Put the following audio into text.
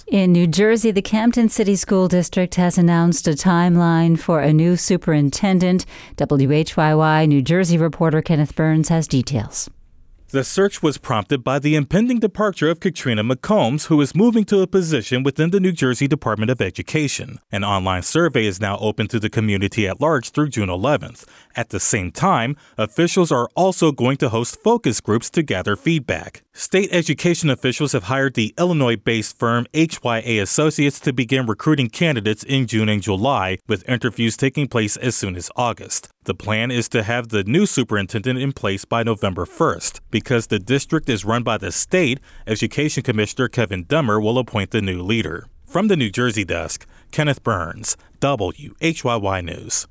In New Jersey, the Camden City School District has announced a timeline for a new superintendent. WHYY New Jersey reporter Kenneth Burns has details. The search was prompted by the impending departure of Katrina McCombs, who is moving to a position within the New Jersey Department of Education. An online survey is now open to the community at large through June 11th. At the same time, officials are also going to host focus groups to gather feedback. State education officials have hired the Illinois-based firm HYA Associates to begin recruiting candidates in June and July, with interviews taking place as soon as August. The plan is to have the new superintendent in place by November 1st. Because the district is run by the state, Education Commissioner Kevin Dummer will appoint the new leader. From the New Jersey desk, Kenneth Burns, WHYY News.